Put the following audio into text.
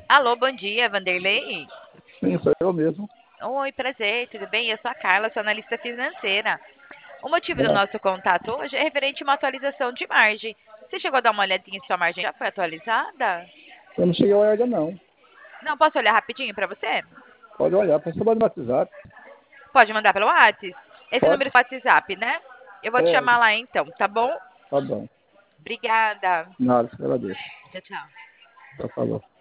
Alô, bom dia, Vanderlei. Sim, sou eu mesmo. Oi, prazer, tudo bem? Eu sou a Carla, sou analista financeira. O motivo do Olá. nosso contato hoje é referente a uma atualização de margem. Você chegou a dar uma olhadinha se sua margem já foi atualizada? Eu não cheguei a olhar ainda não. Não, posso olhar rapidinho para você? Pode olhar, pode chamar no WhatsApp. Pode mandar pelo WhatsApp? Esse Pode? número é o WhatsApp, né? Eu vou te É, chamar lá então, tá bom? tá bom. Obrigada. Nada, agradeço. Tchau, tchau. Já falou.